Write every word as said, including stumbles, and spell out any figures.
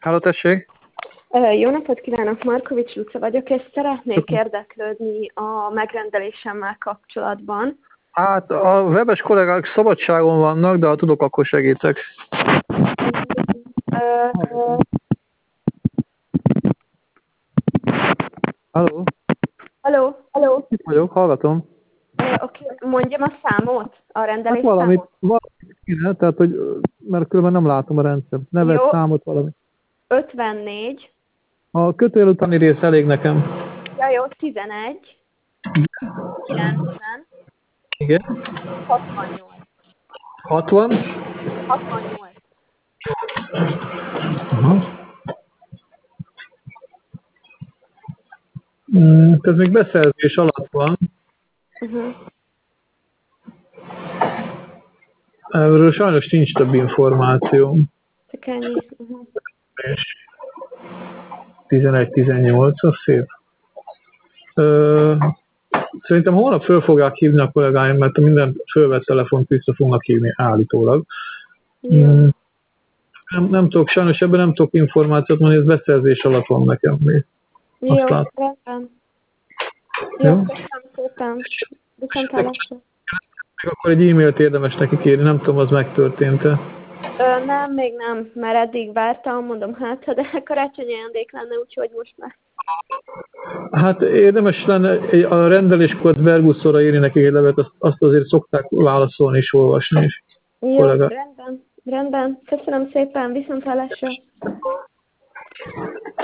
Háló, tessék! Ö, Jó napot kívánok, Markovics Luca vagyok, és szeretnék érdeklődni a megrendelésemmel kapcsolatban. Hát a webes kollégák szabadságon vannak, de ha tudok, akkor segítek. Ö, ö, Halló? Halló? Halló? Itt vagyok, hallgatom. Ö, Oké, mondjam a számot, a Hát rendelés valamit, számot. valamit kéne, tehát, hogy, mert különben nem látom a rendszert. Nevet, Jó, számot, valami. ötvennégy, A kötél utáni rész elég nekem. ja jó, tizenegy, kilencven, Igen. hatvannyolc. hatvan. hatvannyolc. Aha. Mm, ez még beszerzés alatt van. Uh-huh. Erről sajnos nincs több információ. Csak ennyi. Uh-huh. És tizenegy tizennyolc, az szép. Ö, szerintem holnap föl fogják hívni a kollégáim, mert a minden fölvett telefont vissza fognak hívni állítólag. Jó. Mm, nem, nem tudok, sajnos ebben nem tudok információt mondani, ez beszerzés alatt van nekem még. Jó, Azt látom. rendben. Jó, Jó? köszönöm szépen. Viszontlátásra. Még akkor egy e-mailt érdemes neki kérni, nem tudom, az megtörtént-e. Ö, nem, még nem, mert eddig vártam, mondom, hát, de karácsonyi ajándék lenne, úgyhogy most már. Hát érdemes lenne a rendeléskor Bergusszorra írni neki egy levet, azt, azt azért szokták válaszolni és olvasni is. Jó, Kollega. rendben, rendben. Köszönöm szépen, viszontlátásra.